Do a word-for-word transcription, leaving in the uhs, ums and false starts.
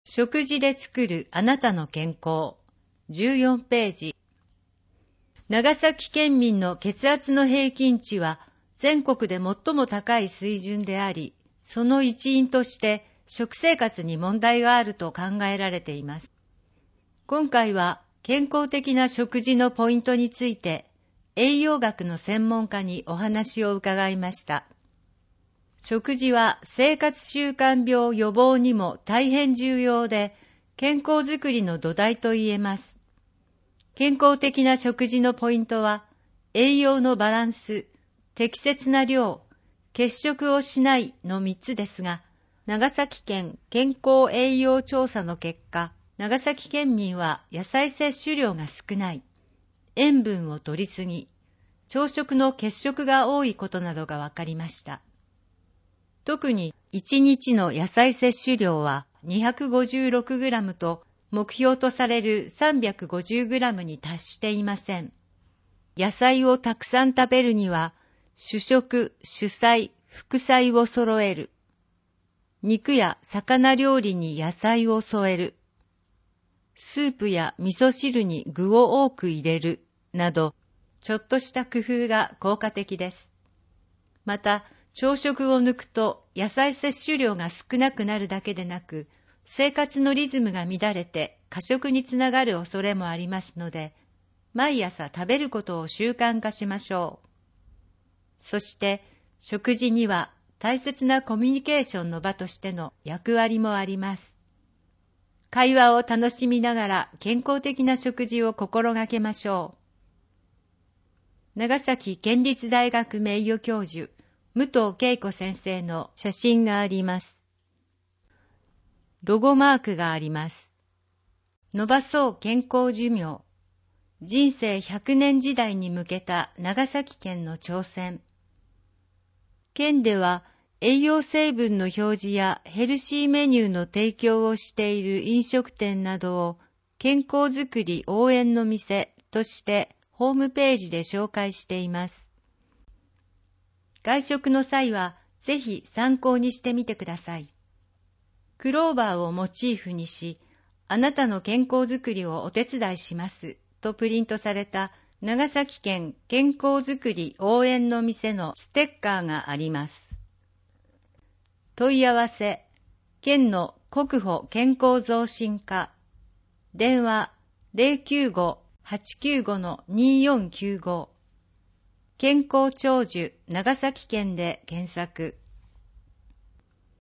食事で作るあなたの健康。じゅうよんページ。長崎県民の血圧の平均値は全国で最も高い水準であり、その一因として食生活に問題があると考えられています。今回は健康的な食事のポイントについて、栄養学の専門家にお話を伺いました。食事は生活習慣病予防にも大変重要で、健康づくりの土台と言えます。健康的な食事のポイントは、栄養のバランス、適切な量、欠食をしないのみっつですが、長崎県健康栄養調査の結果、長崎県民は野菜摂取量が少ない、塩分を摂りすぎ、朝食の欠食が多いことなどが分かりました。特にいちにちの野菜摂取量は にひゃくごじゅうろくグラム と目標とされる さんびゃくごじゅうグラム に達していません。野菜をたくさん食べるには主食、主菜、副菜を揃える。肉や魚料理に野菜を添える。スープや味噌汁に具を多く入れる。など、ちょっとした工夫が効果的です。また、朝食を抜くと野菜摂取量が少なくなるだけでなく、生活のリズムが乱れて過食につながる恐れもありますので、毎朝食べることを習慣化しましょう。そして、食事には大切なコミュニケーションの場としての役割もあります。会話を楽しみながら健康的な食事を心がけましょう。長崎県立大学名誉教授、武藤恵子先生の写真があります。ロゴマークがあります。伸ばそう健康寿命。人生ひゃくねん時代に向けた長崎県の挑戦。県では栄養成分の表示やヘルシーメニューの提供をしている飲食店などを健康づくり応援の店としてホームページで紹介しています。外食の際はぜひ参考にしてみてください。クローバーをモチーフにし、あなたの健康づくりをお手伝いしますとプリントされた長崎県健康づくり応援の店のステッカーがあります。問い合わせ、県の国保健康増進課、電話 ゼロきゅうご はちきゅうご にーよんきゅうご、健康長寿長崎県で検索。